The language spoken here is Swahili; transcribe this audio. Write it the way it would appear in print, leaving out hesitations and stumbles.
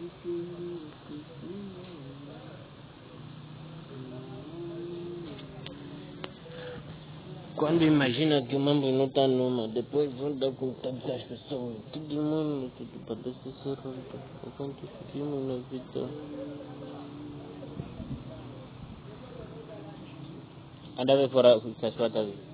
Quando imagina que o mambo não está numa, depois vão dar contato às pessoas. Todo mundo, tudo parece ser aconteceu na vida. Anda ver fora, faz falta.